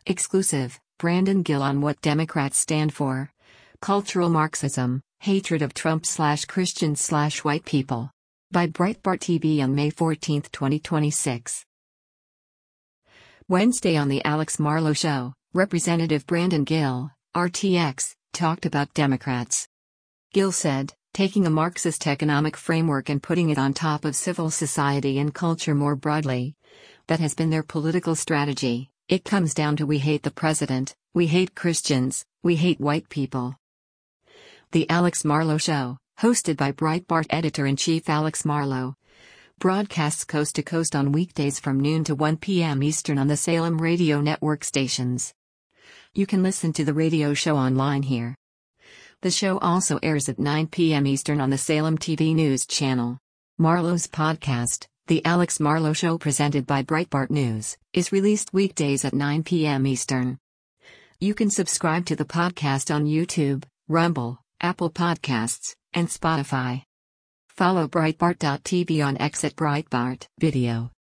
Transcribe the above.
Exclusive, Brandon Gill on what Democrats stand for. Cultural Marxism, hatred of Trump/Christians/white people. By Breitbart TV on May 14, 2026. Wednesday on The Alex Marlow Show, Representative Brandon Gill, RTX, talked about Democrats. Gill said, taking a Marxist economic framework and putting it on top of civil society and culture more broadly. That has been their political strategy. It comes down to we hate the president, we hate Christians, we hate white people. The Alex Marlow Show, hosted by Breitbart editor-in-chief Alex Marlow, broadcasts coast to coast on weekdays from noon to 1 p.m. Eastern on the Salem Radio Network stations. You can listen to the radio show online here. The show also airs at 9 p.m. Eastern on the Salem TV News channel. Marlow's podcast, The Alex Marlow Show presented by Breitbart News, is released weekdays at 9 p.m. Eastern. You can subscribe to the podcast on YouTube, Rumble, Apple Podcasts, and Spotify. Follow Breitbart.tv on X at Breitbart Video.